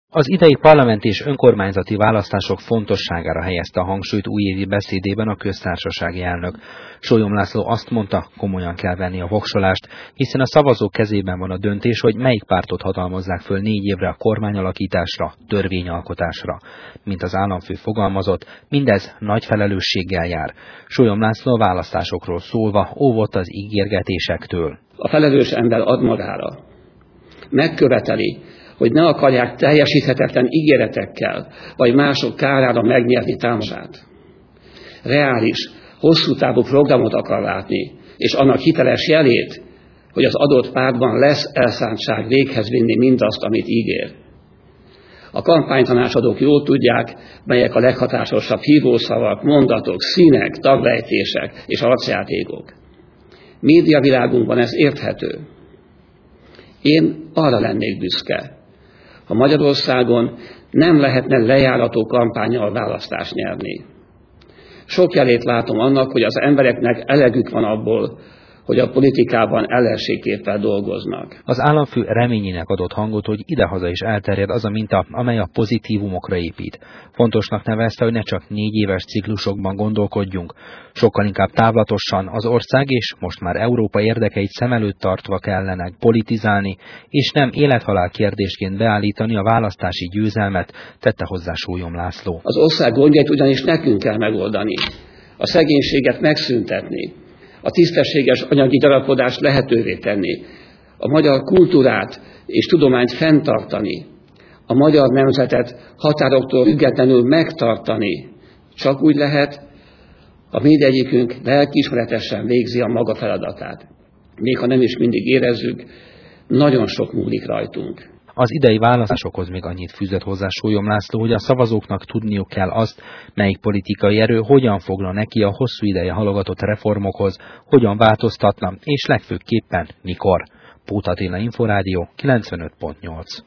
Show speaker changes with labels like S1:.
S1: Az idei parlamenti és önkormányzati választások fontosságára helyezte a hangsúlyt újévi beszédében a köztársasági elnök. Sólyom László azt mondta, komolyan kell venni a voksolást, hiszen a szavazók kezében van a döntés, hogy melyik pártot hatalmazzák föl 4 évre a kormányalakításra, törvényalkotásra. Mint az államfő fogalmazott, mindez nagy felelősséggel jár. Sólyom László a választásokról szólva óvott az ígérgetésektől.
S2: A felelős ember ad magára. Megköveteli, hogy ne akarják teljesíthetetlen ígéretekkel, vagy mások kárára megnyerni támogatását. Reális, hosszú távú programot akar látni, és annak hiteles jelét, hogy az adott pártban lesz elszántság véghez vinni mindazt, amit ígér. A kampánytanácsadók jól tudják, melyek a leghatásosabb hívószavak, mondatok, színek, taglejtések és arcjátékok. Médiavilágunkban ez érthető. Én arra lennék büszke, ha Magyarországon nem lehetne lejárató kampánnyal választást nyerni. Sok jelét látom annak, hogy az embereknek elegük van abból, hogy a politikában ellenségképpel dolgoznak.
S1: Az államfő reményének adott hangot, hogy idehaza is elterjed az a minta, amely a pozitívumokra épít. Fontosnak nevezte, hogy ne csak 4 éves ciklusokban gondolkodjunk, sokkal inkább távlatosan az ország és most már Európa érdekeit szem előtt tartva kellene politizálni, és nem élethalál kérdésként beállítani a választási győzelmet, tette hozzá Sólyom László.
S2: Az ország gondjait ugyanis nekünk kell megoldani, a szegénységet megszüntetni, a tisztességes anyagi gyarapodást lehetővé tenni, a magyar kultúrát és tudományt fenntartani, a magyar nemzetet határoktól függetlenül megtartani. Csak úgy lehet, ha mindegyikünk lelkiismeretesen végzi a maga feladatát. Még ha nem is mindig érezzük, nagyon sok múlik rajtunk.
S1: Az idei választásokhoz még annyit fűzött hozzá Sólyom László, hogy a szavazóknak tudniuk kell azt, melyik politikai erő hogyan fogna neki a hosszú ideje halogatott reformokhoz, hogyan változtatna, és legfőképpen mikor. Póth Attila, Inforádió 95.8.